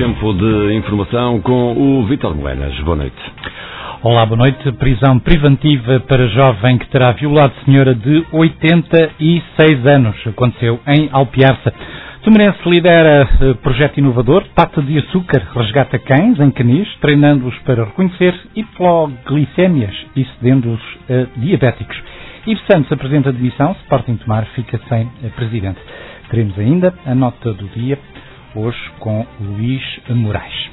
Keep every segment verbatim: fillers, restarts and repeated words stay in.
Tempo de informação com o Vítor Moenas. Boa noite. Olá, boa noite. Prisão preventiva para jovem que terá violado senhora de oitenta e seis anos. Aconteceu em Alpiarça. Tomarense lidera projeto inovador, pata de açúcar, resgata cães em canis, treinando-os para reconhecer hipoglicémias e cedendo-os a diabéticos. Ives Santos apresenta a demissão, Sporting Tomar fica sem presidente. Teremos ainda a nota do dia, hoje com Luís Moraes.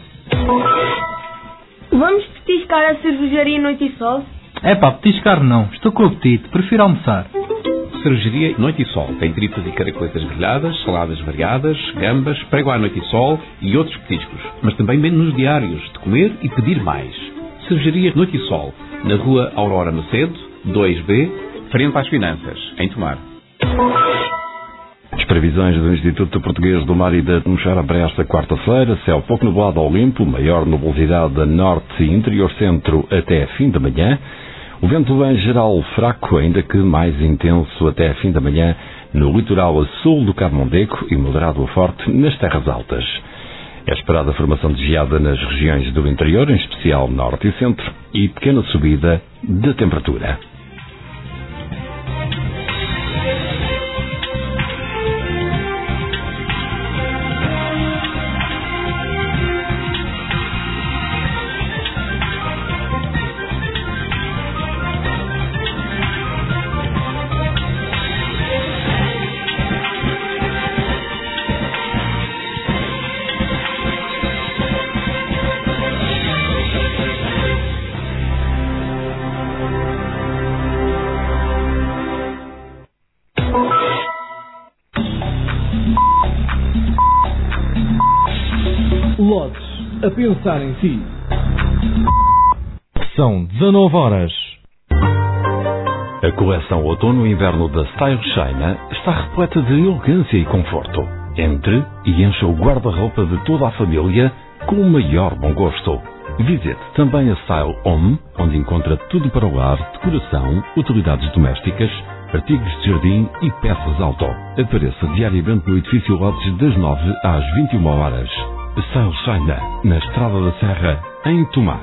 Vamos petiscar a cervejaria Noite e Sol? É pá, petiscar não. Estou com apetite. Prefiro almoçar. Cervejaria Noite e Sol. Tem tripas e caracoletas grelhadas, saladas variadas, gambas, prego à Noite e Sol e outros petiscos. Mas também menus diários de comer e pedir mais. Cervejaria Noite e Sol. Na rua Aurora Macedo, dois B, frente às Finanças, em Tomar. As previsões do Instituto Português do Mar e da Atmosfera para esta quarta-feira: céu pouco nublado ao limpo, maior nubosidade a norte e interior centro até fim da manhã. O vento em geral fraco, ainda que mais intenso até fim da manhã no litoral a sul do Cabo Mondeco e moderado a forte nas terras altas. É esperada a formação de geada nas regiões do interior, em especial norte e centro, e pequena subida de temperatura. Lotes a pensar em si. São dezanove horas. A coleção Outono e Inverno da Style China está repleta de elegância e conforto. Entre e encha o guarda-roupa de toda a família com o maior bom gosto. Visite também a Style Home, onde encontra tudo para o lar, decoração, utilidades domésticas, artigos de jardim e peças auto. Apareça diariamente no edifício Lotes das nove às vinte e uma horas. Style China, na Estrada da Serra, em Tomar.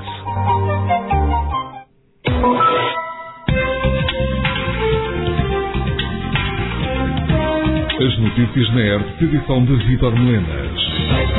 As notícias na R T P, edição de Vítor Moenas.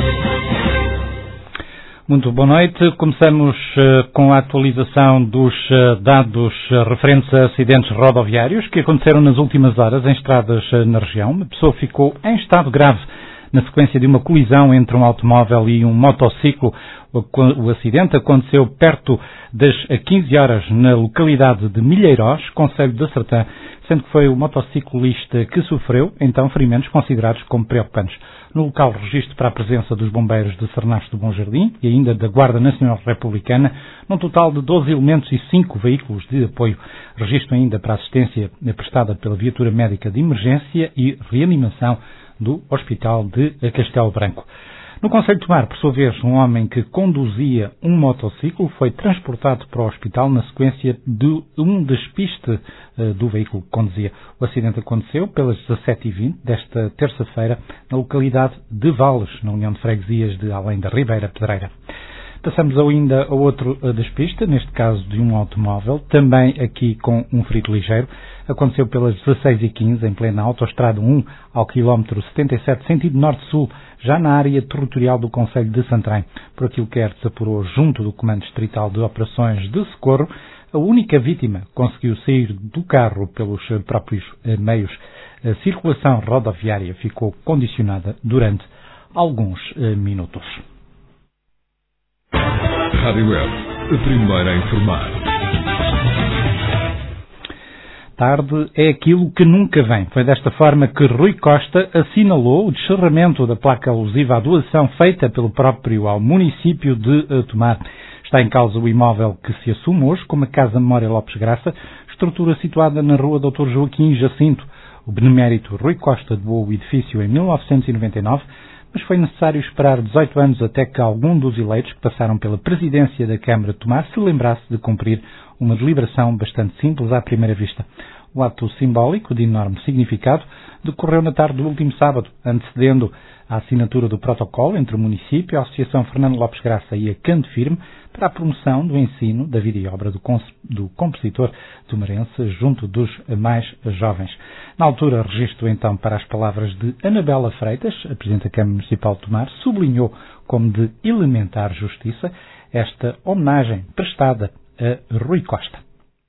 Muito boa noite. Começamos uh, com a atualização dos uh, dados uh, referentes a acidentes rodoviários que aconteceram nas últimas horas em estradas uh, na região. Uma pessoa ficou em estado grave na sequência de uma colisão entre um automóvel e um motociclo. O acidente aconteceu perto das quinze horas na localidade de Milheirós, concelho de Sertã, sendo que foi o motociclista que sofreu, então, ferimentos considerados como preocupantes. No local, registro para a presença dos bombeiros de Sernacho do Bom Jardim e ainda da Guarda Nacional Republicana, num total de doze elementos e cinco veículos de apoio. Registro ainda para a assistência prestada pela viatura médica de emergência e reanimação do Hospital de Castelo Branco. No concelho de Tomar, por sua vez, um homem que conduzia um motociclo foi transportado para o hospital na sequência de um despiste uh, do veículo que conduzia. O acidente aconteceu pelas dezassete e vinte desta terça-feira na localidade de Vales, na União de Freguesias de Além da Ribeira Pedreira. Passamos ainda a outro despiste, neste caso de um automóvel, também aqui com um ferido ligeiro. Aconteceu pelas dezasseis e quinze, em plena autoestrada um, ao quilómetro setenta e sete, sentido norte-sul, já na área territorial do concelho de Santarém. Por aquilo que R T S apurou junto do Comando Distrital de Operações de Socorro, a única vítima conseguiu sair do carro pelos próprios meios. A circulação rodoviária ficou condicionada durante alguns minutos. Rádio Web, a primeira a informar. Tarde é aquilo que nunca vem. Foi desta forma que Rui Costa assinalou o descerramento da placa alusiva à doação feita pelo próprio ao município de Tomar. Está em causa o imóvel que se assume hoje como a Casa Memória Lopes Graça, estrutura situada na rua doutor Joaquim Jacinto. O benemérito Rui Costa doou o edifício em mil novecentos e noventa e nove, mas foi necessário esperar dezoito anos até que algum dos eleitos que passaram pela presidência da Câmara de Tomar se lembrasse de cumprir uma deliberação bastante simples à primeira vista. O ato simbólico, de enorme significado, decorreu na tarde do último sábado, antecedendo a assinatura do protocolo entre o município, a Associação Fernando Lopes Graça e a Canto Firme para a promoção do ensino da vida e obra do, do compositor tomarense junto dos mais jovens. Na altura, registro então para as palavras de Anabela Freitas, a Presidente da Câmara Municipal de Tomar, sublinhou como de elementar justiça esta homenagem prestada a Rui Costa.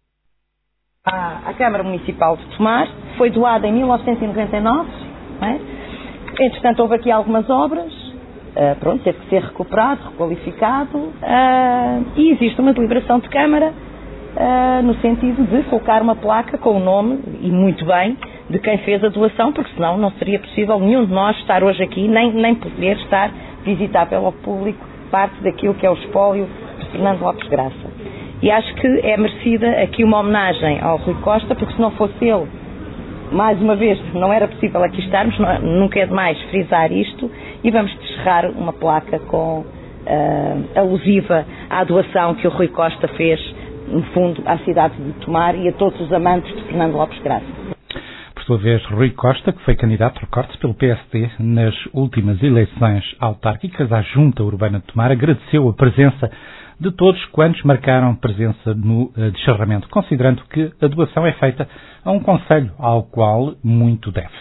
A Câmara Municipal de Tomar foi doada em mil novecentos e noventa e nove, não é? Entretanto houve aqui algumas obras, uh, pronto, teve que ser recuperado, requalificado, uh, e existe uma deliberação de Câmara uh, no sentido de colocar uma placa com o nome, e muito bem, de quem fez a doação, porque senão não seria possível nenhum de nós estar hoje aqui, nem, nem poder estar visitável ao público parte daquilo que é o espólio de Fernando Lopes Graça. E acho que é merecida aqui uma homenagem ao Rui Costa, porque se não fosse ele, mais uma vez, não era possível aqui estarmos, não, nunca é demais frisar isto, e vamos descerrar uma placa com, uh, alusiva à doação que o Rui Costa fez, no fundo, à cidade de Tomar e a todos os amantes de Fernando Lopes Graça. Por sua vez, Rui Costa, que foi candidato, recorde-se, pelo P S D nas últimas eleições autárquicas à Junta Urbana de Tomar, agradeceu a presença de todos quantos marcaram presença no uh, descerramento, considerando que a doação é feita a um concelho ao qual muito deve.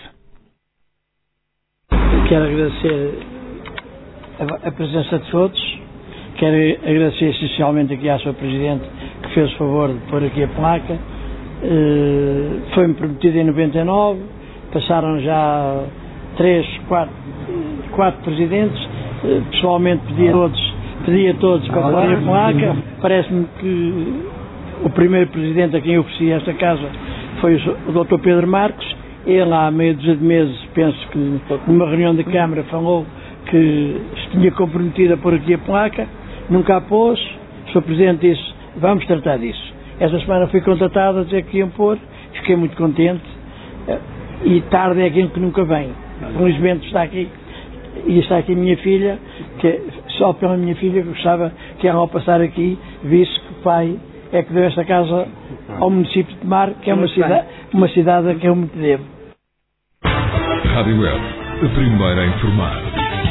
Quero agradecer a, a presença de todos, quero agradecer essencialmente aqui à sua Presidente que fez o favor de pôr aqui a placa. Uh, foi-me prometido em noventa e nove, passaram já três, quatro, quatro presidentes, uh, pessoalmente pedi a todos Pedi a todos para pôr a placa. Parece-me que o primeiro presidente a quem eu ofereci esta casa foi o doutor Pedro Marques. Ele, há meia dúzia de meses, penso que numa reunião da Câmara, falou que se tinha comprometido a pôr aqui a placa. Nunca a pôs. O senhor Presidente disse, vamos tratar disso. Esta semana fui contratado a dizer que iam pôr. Fiquei muito contente. E tarde é aquilo que nunca vem. Felizmente está aqui. E está aqui a minha filha, que só pela minha filha que gostava que ela ao passar aqui visse que o pai é que deu esta casa ao município de Tomar, que é uma cidade, uma cidade a que eu muito devo. Rádio Web, a primeira a informar.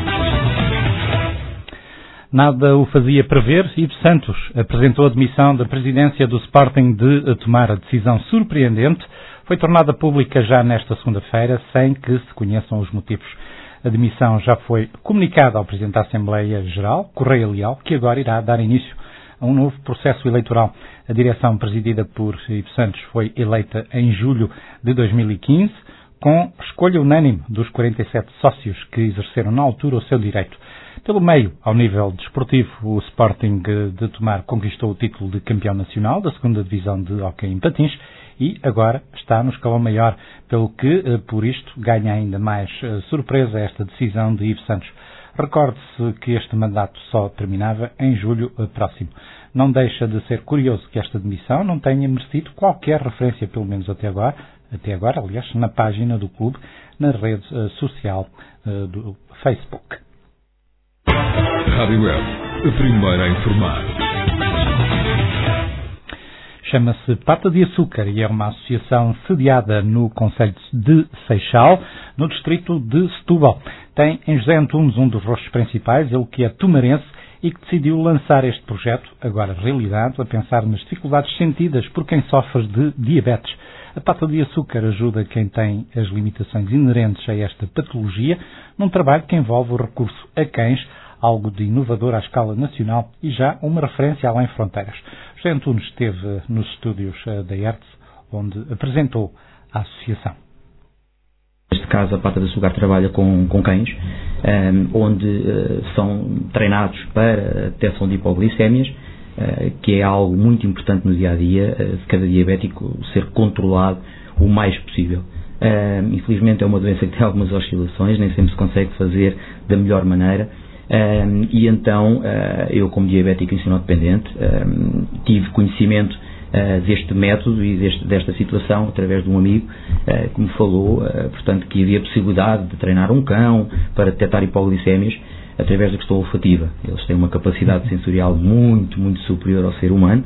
Nada o fazia prever. Ivo Santos apresentou a demissão da presidência do Sporting de Tomar. A decisão surpreendente foi tornada pública já nesta segunda-feira, sem que se conheçam os motivos. A demissão já foi comunicada ao Presidente da Assembleia Geral, Correia Leal, que agora irá dar início a um novo processo eleitoral. A direção presidida por Ivo Santos foi eleita em julho de dois mil e quinze, com escolha unânime dos quarenta e sete sócios que exerceram na altura o seu direito. Pelo meio, ao nível desportivo, o Sporting de Tomar conquistou o título de campeão nacional da segunda divisão de hóquei em patins e agora está no escalão maior, pelo que, por isto, ganha ainda mais surpresa esta decisão de Ivo Santos. Recorde-se que este mandato só terminava em julho próximo. Não deixa de ser curioso que esta demissão não tenha merecido qualquer referência, pelo menos até agora, até agora, aliás, na página do clube, na rede social do Facebook. Rádio Web, a primeira a informar. Chama-se Pata de Açúcar e é uma associação sediada no concelho de Seixal, no distrito de Setúbal. Tem em José Antunes um dos rostos principais, ele que é tomarense e que decidiu lançar este projeto, agora realidade, a pensar nas dificuldades sentidas por quem sofre de diabetes. A Pata de Açúcar ajuda quem tem as limitações inerentes a esta patologia, num trabalho que envolve o recurso a cães, algo de inovador à escala nacional e já uma referência além fronteiras. José Antunes esteve nos estúdios da E R T S, onde apresentou a associação. Neste caso, a Pata de Açúcar trabalha com, com cães, um, onde uh, são treinados para a detecção de hipoglicémias, uh, que é algo muito importante no dia-a-dia, uh, de cada diabético ser controlado o mais possível. Uh, infelizmente é uma doença que tem algumas oscilações, nem sempre se consegue fazer da melhor maneira. Um, e então, uh, eu como diabético insulino-dependente, um, tive conhecimento uh, deste método e deste, desta situação através de um amigo uh, que me falou, uh, portanto, que havia possibilidade de treinar um cão para detectar hipoglicémias através da questão olfativa. Eles têm uma capacidade sensorial muito, muito superior ao ser humano,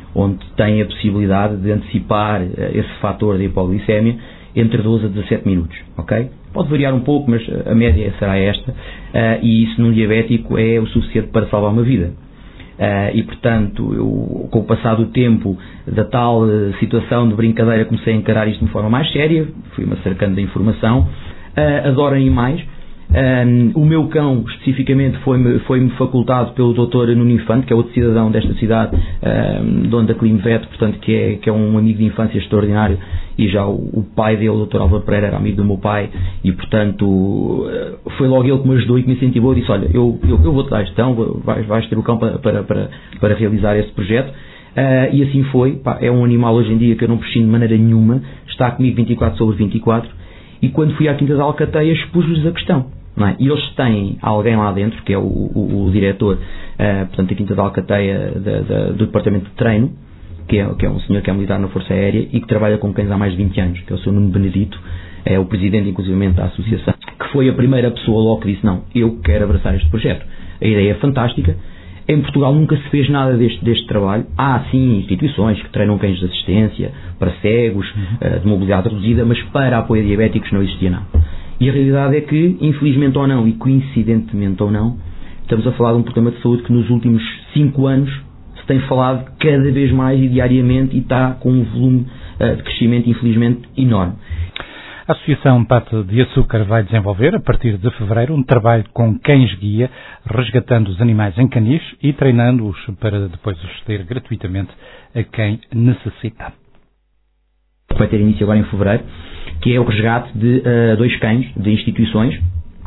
onde tem a possibilidade de antecipar esse fator da hipoglicemia entre doze a dezassete minutos, ok? Pode variar um pouco, mas a média será esta, uh, e isso num diabético é o suficiente para salvar uma vida. Uh, e, portanto, eu, com o passar do tempo da tal uh, situação de brincadeira, comecei a encarar isto de uma forma mais séria, fui-me acercando da informação, uh, adoro animais. Um, o meu cão, especificamente, foi-me foi-me facultado pelo doutor Nuno Infante, que é outro cidadão desta cidade, um, dono da Climvet, portanto, que é, que é um amigo de infância extraordinário, e já o, o pai dele, o doutor Álvaro Pereira, era amigo do meu pai, e, portanto, foi logo ele que me ajudou e que me incentivou, e disse, olha, eu, eu, eu vou-te dar este cão, vais, vais ter o cão para, para, para, para realizar esse projeto. Uh, e assim foi. Pá, é um animal hoje em dia que eu não prescindo de maneira nenhuma, está comigo vinte e quatro sobre vinte e quatro, e quando fui à Quinta da Alcateia expus-lhes a questão. Não é? E eles têm alguém lá dentro, que é o, o, o diretor, uh, portanto, da Quinta da Alcateia, da, da, do Departamento de Treino, que é, que é um senhor que é militar na Força Aérea e que trabalha com cães há mais de vinte anos, que é o seu Nuno Benedito, é o presidente, inclusivamente, da associação, que foi a primeira pessoa logo que disse, não, eu quero abraçar este projeto. A ideia é fantástica. Em Portugal nunca se fez nada deste, deste trabalho. Há, sim, instituições que treinam cães de assistência para cegos, uh, de mobilidade reduzida, mas para apoio a diabéticos não existia nada. E a realidade é que, infelizmente ou não, e coincidentemente ou não, estamos a falar de um problema de saúde que nos últimos cinco anos se tem falado cada vez mais e diariamente e está com um volume uh, de crescimento, infelizmente, enorme. A Associação Pata de Açúcar vai desenvolver, a partir de fevereiro, um trabalho com cães-guia, resgatando os animais em canis e treinando-os para depois os ceder gratuitamente a quem necessita. Vai ter início agora em fevereiro, que é o resgate de uh, dois cães de instituições,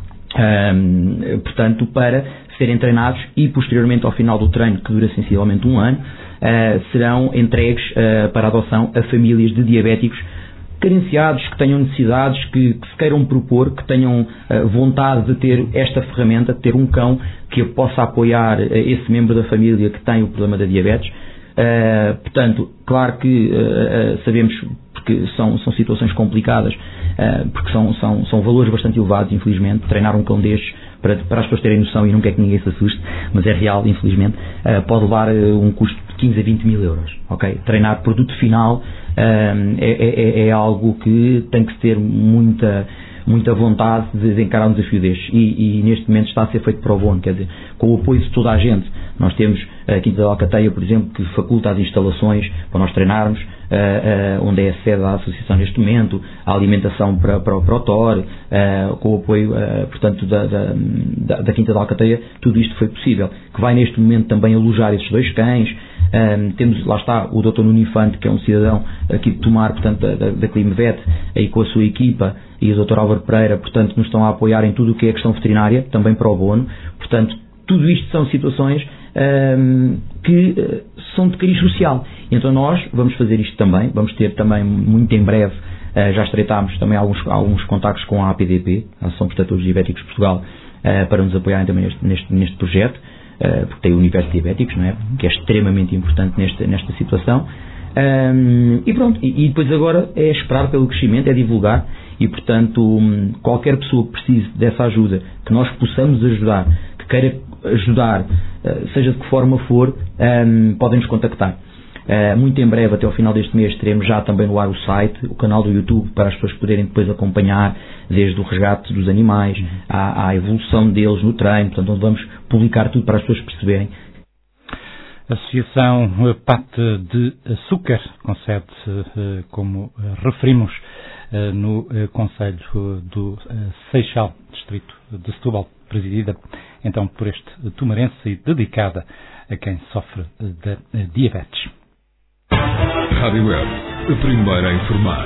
um, portanto, para serem treinados e, posteriormente, ao final do treino, que dura sensivelmente um ano, uh, serão entregues uh, para adoção a famílias de diabéticos carenciados, que tenham necessidades, que, que se queiram propor, que tenham uh, vontade de ter esta ferramenta, de ter um cão que possa apoiar uh, esse membro da família que tem o problema da diabetes. Uh, portanto, claro que uh, uh, sabemos porque são, são situações complicadas, uh, porque são, são, são valores bastante elevados, infelizmente. Treinar um cão destes, para, para as pessoas terem noção, e não quer que ninguém se assuste, mas é real, infelizmente, uh, pode levar uh, um custo de quinze a vinte mil euros. Okay? Treinar produto final uh, é, é, é algo que tem que ter muita, muita vontade de, de encarar um desafio destes, e, e neste momento está a ser feito pro bono, quer dizer, com o apoio de toda a gente. Nós temos a Quinta da Alcateia, por exemplo, que faculta as instalações para nós treinarmos, uh, uh, onde é a sede da associação neste momento, a alimentação para, para, para o T O R, uh, com o apoio, uh, portanto, da, da, da Quinta da Alcateia, tudo isto foi possível. Que vai neste momento também alojar esses dois cães. Um, temos, lá está, o doutor Nuno Infante, que é um cidadão aqui de Tomar, portanto, da, da, da Climvet, aí com a sua equipa, e o doutor Álvaro Pereira, portanto, nos estão a apoiar em tudo o que é a questão veterinária, também para o bono. Portanto, tudo isto são situações um, que uh, são de cariz social. Então nós vamos fazer isto também, vamos ter também muito em breve, uh, já estreitámos também alguns, alguns contactos com a A P D P, a Associação de Protetores Diabéticos de Portugal, uh, para nos apoiarem também neste, neste, neste projeto, uh, porque tem o universo de diabéticos, não é? Que é extremamente importante nesta, nesta situação. Um, e pronto, e, e depois agora é esperar pelo crescimento, é divulgar, e portanto um, qualquer pessoa que precise dessa ajuda, que nós possamos ajudar, que queira ajudar, uh, seja de que forma for, um, podem nos contactar. Uh, muito em breve, até ao final deste mês, teremos já também no ar o site, o canal do YouTube, para as pessoas poderem depois acompanhar desde o resgate dos animais, uhum. à, à evolução deles no treino, portanto onde vamos publicar tudo para as pessoas perceberem. A Associação Pata de Açúcar, com sede, como referimos, no Conselho do Seixal, Distrito de Setúbal, presidida então por este tomarense e dedicada a quem sofre da diabetes. Rádio Web, a primeira a informar.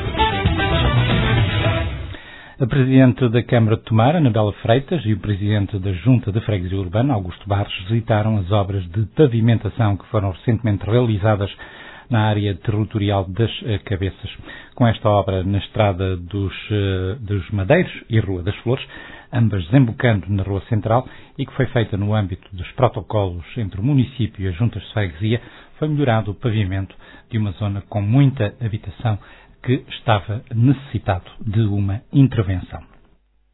A Presidente da Câmara de Tomar, Anabela Freitas, e o Presidente da Junta de Freguesia Urbana, Augusto Barros, visitaram as obras de pavimentação que foram recentemente realizadas na área territorial das Cabeças. Com esta obra na Estrada dos, dos Madeiros e Rua das Flores, ambas desembocando na Rua Central, e que foi feita no âmbito dos protocolos entre o município e as juntas de freguesia, foi melhorado o pavimento de uma zona com muita habitação que estava necessitado de uma intervenção.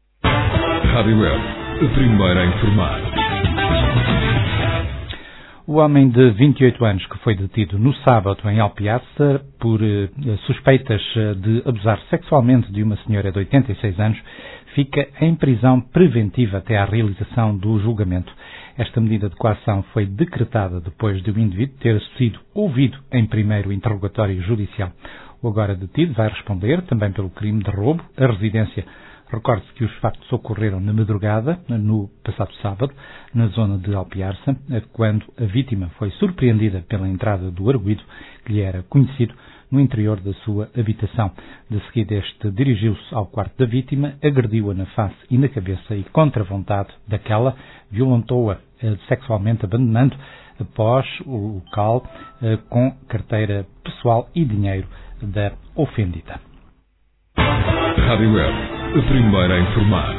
Rádio Web, a primeira a informar. O O homem de vinte e oito anos que foi detido no sábado em Alpiaça por eh, suspeitas de abusar sexualmente de uma senhora de oitenta e seis anos fica em prisão preventiva até à realização do julgamento. Esta medida de coação foi decretada depois de o indivíduo ter sido ouvido em primeiro interrogatório judicial. O agora detido vai responder também pelo crime de roubo à residência. Recorde-se que os factos ocorreram na madrugada, no passado sábado, na zona de Alpiarça, quando a vítima foi surpreendida pela entrada do arguido, que lhe era conhecido, no interior da sua habitação. De seguida, este dirigiu-se ao quarto da vítima, agrediu-a na face e na cabeça e, contra a vontade daquela, violentou-a sexualmente, abandonando após o local com carteira pessoal e dinheiro da ofendida. Rádio Web, a primeira a informar.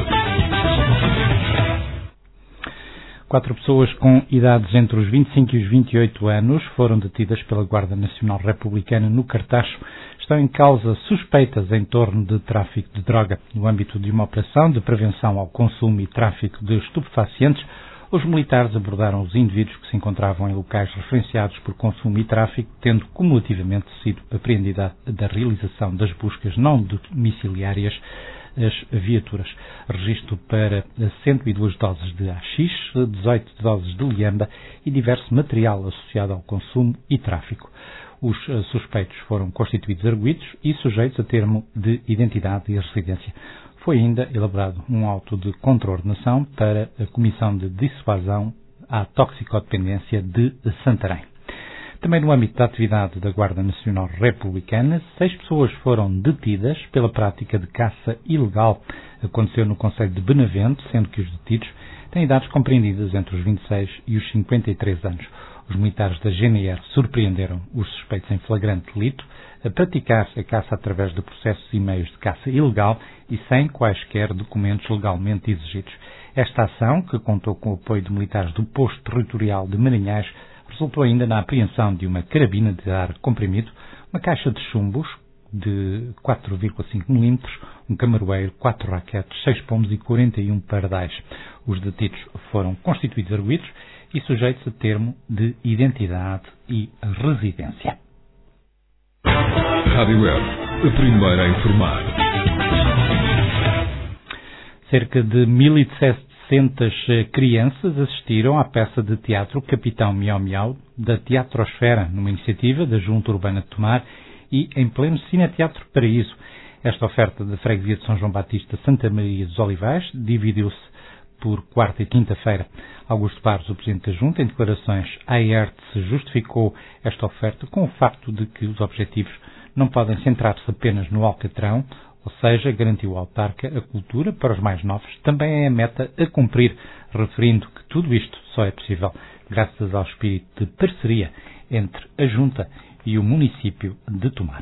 Quatro pessoas com idades entre os vinte e cinco e os vinte e oito anos foram detidas pela Guarda Nacional Republicana no Cartacho. Estão em causa suspeitas em torno de tráfico de droga. No âmbito de uma operação de prevenção ao consumo e tráfico de estupefacientes, os militares abordaram os indivíduos que se encontravam em locais referenciados por consumo e tráfico, tendo cumulativamente sido apreendida da realização das buscas não domiciliárias as viaturas. Registro para cento e duas doses de haxixe, dezoito doses de liamba e diverso material associado ao consumo e tráfico. Os suspeitos foram constituídos arguidos e sujeitos a termo de identidade e residência. Foi ainda elaborado um auto de contraordenação para a Comissão de Dissuasão à Toxicodependência de Santarém. Também no âmbito da atividade da Guarda Nacional Republicana, seis pessoas foram detidas pela prática de caça ilegal. Aconteceu no concelho de Benavente, sendo que os detidos têm idades compreendidas entre os vinte e seis e os cinquenta e três anos. Os militares da G N R surpreenderam os suspeitos em flagrante delito a praticar a caça através de processos e meios de caça ilegal e sem quaisquer documentos legalmente exigidos. Esta ação, que contou com o apoio de militares do Posto Territorial de Marinhais, resultou ainda na apreensão de uma carabina de ar comprimido, uma caixa de chumbos de quatro vírgula cinco milímetros, um camaroeiro, quatro raquetes, seis pombos e quarenta e um pardais. Os detidos foram constituídos arguidos e sujeitos a termo de identidade e residência. Rádio Web, a primeira a informar. Cerca de mil e setecentas crianças assistiram à peça de teatro Capitão Miau Miau da Teatrosfera, numa iniciativa da Junta Urbana de Tomar e em pleno Cineteatro Paraíso. Esta oferta da Freguesia de São João Batista Santa Maria dos Olivais dividiu-se por quarta e quinta-feira. Augusto Barros, o Presidente da Junta, em declarações à I E R T, justificou esta oferta com o facto de que os objetivos não podem centrar-se apenas no Alcatrão, ou seja, garantiu ao autarca a cultura para os mais novos, também é a meta a cumprir, referindo que tudo isto só é possível graças ao espírito de parceria entre a Junta e o município de Tomar.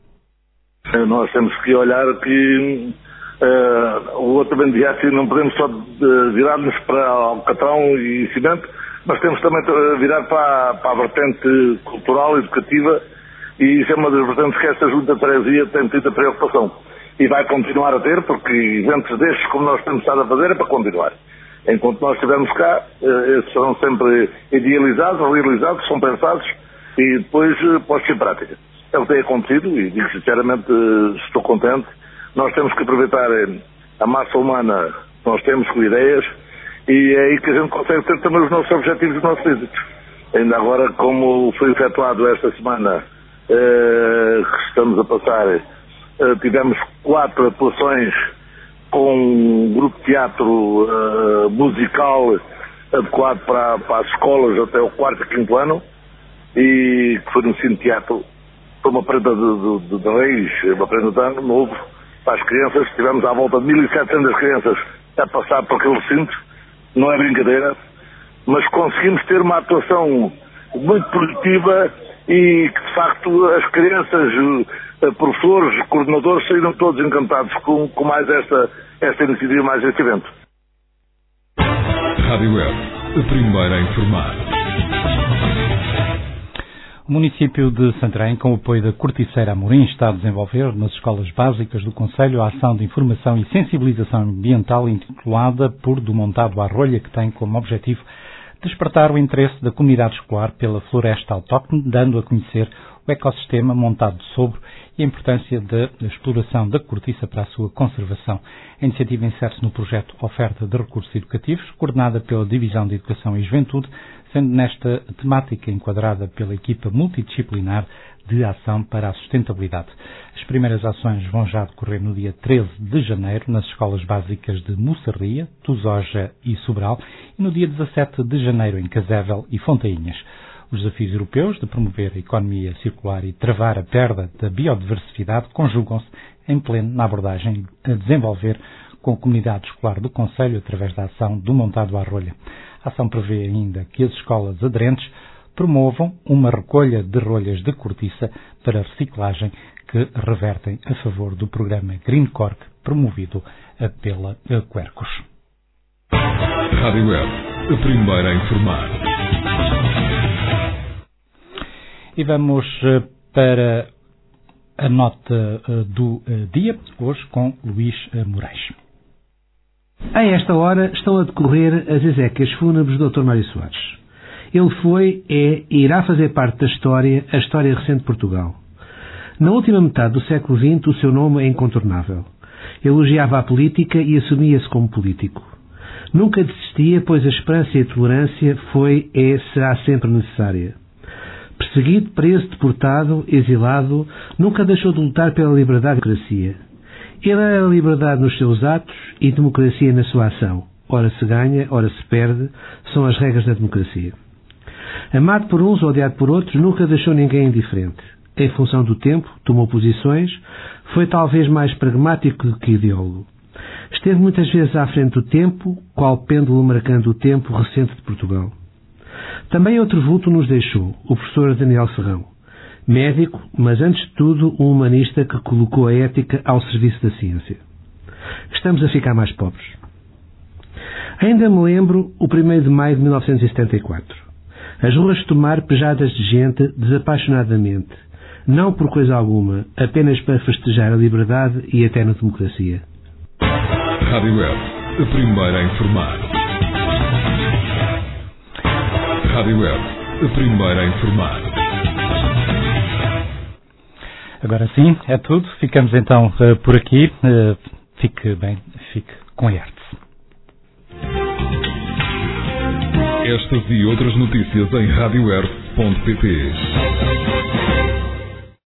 Nós temos que olhar que uh, o outro bem de assim, não podemos só uh, virar-nos para Alcatrão e cimento, mas temos também de virar para, para a vertente cultural, educativa, e isso é uma das vertentes que esta Junta de Freguesia tem tido a preocupação. E vai continuar a ter, porque eventos destes, como nós temos estado a fazer, é para continuar. Enquanto nós estivermos cá, esses serão sempre idealizados, realizados, são pensados e depois postos em prática. É o que tem acontecido e, digo sinceramente, estou contente. Nós temos que aproveitar a massa humana que nós temos com ideias e é aí que a gente consegue ter também os nossos objetivos e os nossos êxitos. Ainda agora, como foi efetuado esta semana eh, que estamos a passar, Uh, tivemos quatro atuações com um grupo de teatro uh, musical adequado para, para as escolas até o quarto e quinto ano e que foi no Cine Teatro, foi uma prenda de, de, de reis, uma prenda de ano novo para as crianças. Tivemos à volta de mil e setecentas crianças a passar por aquele recinto, não é brincadeira, mas conseguimos ter uma atuação muito positiva e que de facto as crianças, professores, coordenadores saíram todos encantados com, com mais esta, esta iniciativa, mais este evento. Rádio Web, a primeira a informar. O município de Santarém, com o apoio da Corticeira Amorim, está a desenvolver nas escolas básicas do concelho a ação de informação e sensibilização ambiental intitulada Por do Montado à Rolha, que tem como objetivo despertar o interesse da comunidade escolar pela floresta autóctone, dando a conhecer o ecossistema montado sobre e a importância da exploração da cortiça para a sua conservação. A iniciativa insere-se no projeto Oferta de Recursos Educativos, coordenada pela Divisão de Educação e Juventude, sendo nesta temática enquadrada pela equipa multidisciplinar de ação para a sustentabilidade. As primeiras ações vão já decorrer no dia treze de janeiro nas escolas básicas de Moçarria, Tusoja e Sobral e no dia dezassete de janeiro em Casével e Fontainhas. Os desafios europeus de promover a economia circular e travar a perda da biodiversidade conjugam-se em pleno na abordagem a desenvolver com a comunidade escolar do Concelho através da ação do Montado à Rolha. A ação prevê ainda que as escolas aderentes promovam uma recolha de rolhas de cortiça para reciclagem que revertem a favor do programa Green Cork promovido pela Quercus. Rádio Web, a primeira a informar. E vamos para a nota do dia, hoje com Luís Moraes. A esta hora estão a decorrer as exéquias fúnebres do doutor Mário Soares. Ele foi, é e irá fazer parte da história, a história recente de Portugal. Na última metade do século vinte, o seu nome é incontornável. Elogiava a política e assumia-se como político. Nunca desistia, pois a esperança e a tolerância foi, é, será sempre necessária. Perseguido, preso, deportado, exilado, nunca deixou de lutar pela liberdade e democracia. Ele era a liberdade nos seus atos e democracia na sua ação. Ora se ganha, ora se perde, são as regras da democracia. Amado por uns, odiado por outros, nunca deixou ninguém indiferente. Em função do tempo, tomou posições, foi talvez mais pragmático do que ideólogo. Esteve muitas vezes à frente do tempo, qual pêndulo marcando o tempo recente de Portugal. Também outro vulto nos deixou, o professor Daniel Serrão. Médico, mas antes de tudo um humanista que colocou a ética ao serviço da ciência. Estamos a ficar mais pobres. Ainda me lembro o primeiro de maio de mil novecentos e setenta e quatro. As ruas de Tomar pejadas de gente desapaixonadamente, não por coisa alguma, apenas para festejar a liberdade e até na democracia. Rádio Web, a primeira a informar. Rádio Web, a primeira a informar. Agora sim, é tudo. Ficamos então uh, por aqui. Uh, fique bem, fique com a arte. Estas e outras notícias em rádio web ponto pt.